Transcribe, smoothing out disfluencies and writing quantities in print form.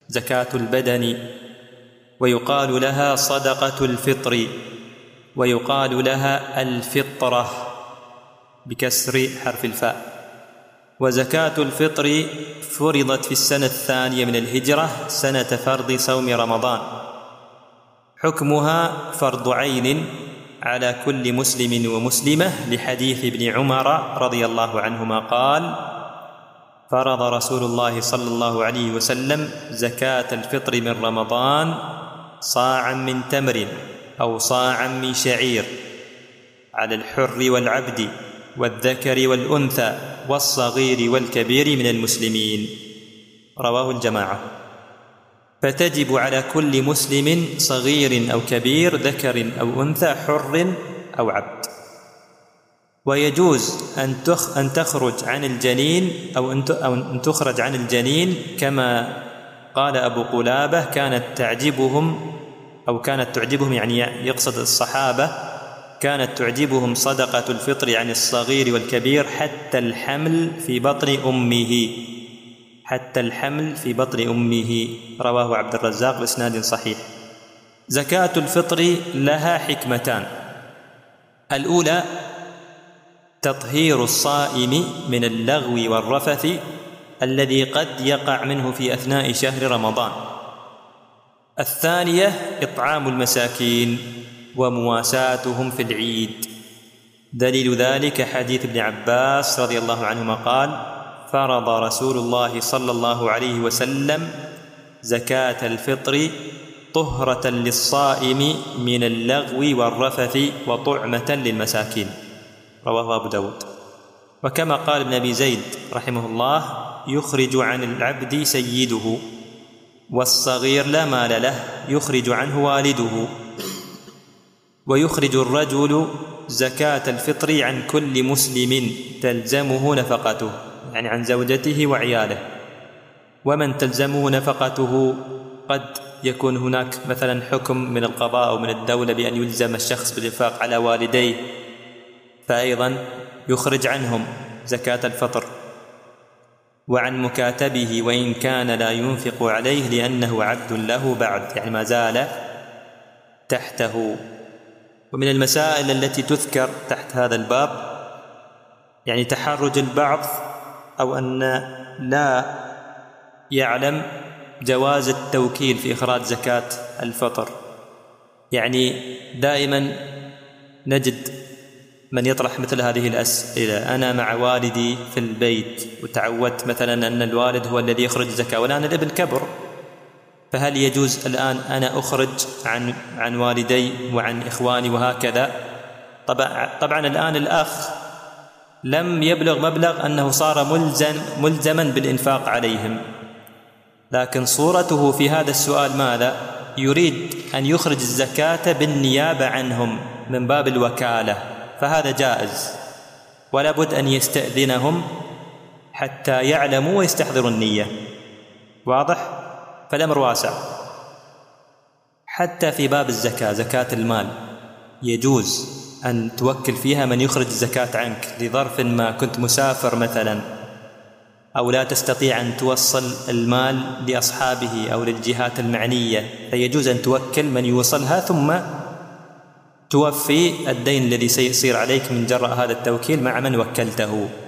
زكاة البدن، ويقال لها صدقة الفطر، ويقال لها الفطرة بكسر حرف الفاء. وزكاة الفطر فرضت في السنة الثانية من الهجرة سنة فرض صوم رمضان، حكمها فرض عين على كل مسلم ومسلمة، لحديث ابن عمر رضي الله عنهما قال: فرض رسول الله صلى الله عليه وسلم زكاة الفطر من رمضان صاعا من تمر أو صاعا من شعير على الحر والعبد والذكر والأنثى والصغير والكبير من المسلمين. رواه الجماعة. فتجب على كل مسلم صغير أو كبير، ذكر أو أنثى، حر أو عبد. ويجوز أن تخرج عن الجنين أو أن تخرج عن الجنين، كما قال أبو قلابة: كانت تعجبهم، يعني يقصد الصحابة، كانت تعجبهم صدقة الفطر عن الصغير والكبير حتى الحمل في بطن أمه، رواه عبد الرزاق بإسناد صحيح. زكاة الفطر لها حكمتان: الأولى تطهير الصائم من اللغو والرفث الذي قد يقع منه في أثناء شهر رمضان. الثانية إطعام المساكين ومواساتهم في العيد. دليل ذلك حديث ابن عباس رضي الله عنهما قال: فرض رسول الله صلى الله عليه وسلم زكاة الفطر طهرة للصائم من اللغو والرفث وطعمة للمساكين، رواه أبو داود. وكما قال ابن أبي زيد رحمه الله: يخرج عن العبد سيده، والصغير لا مال له يخرج عنه والده. ويخرج الرجل زكاة الفطر عن كل مسلم تلزمه نفقته، يعني عن زوجته وعياله. ومن تلزمه نفقته قد يكون هناك مثلا حكم من القضاء أو من الدولة بأن يلزم الشخص بالإنفاق على والديه، فأيضا يخرج عنهم زكاة الفطر. وعن مكاتبه وإن كان لا ينفق عليه لأنه عبد له بعد، يعني ما زال تحته. ومن المسائل التي تذكر تحت هذا الباب يعني تحرج البعض أو أن لا يعلم جواز التوكيل في إخراج زكاة الفطر. يعني دائما نجد من يطرح مثل هذه الأسئلة: أنا مع والدي في البيت وتعودت مثلا أن الوالد هو الذي يخرج زكاة، والآن الابن كبر، فهل يجوز الآن أنا أخرج عن والدي وعن إخواني وهكذا؟ طبعا الآن الأخ لم يبلغ مبلغ أنه صار ملزما بالإنفاق عليهم، لكن صورته في هذا السؤال ماذا؟ يريد أن يخرج الزكاة بالنيابة عنهم من باب الوكالة، فهذا جائز، ولا بد أن يستأذنهم حتى يعلموا ويستحضروا النية. واضح؟ فالأمر واسع. حتى في باب الزكاة، زكاة المال، يجوز أن توكل فيها من يخرج الزكاة عنك لظرف ما، كنت مسافر مثلا أو لا تستطيع أن توصل المال لأصحابه أو للجهات المعنية، فيجوز أن توكل من يوصلها ثم توفي الدين الذي سيصير عليك من جراء هذا التوكيل مع من وكلته.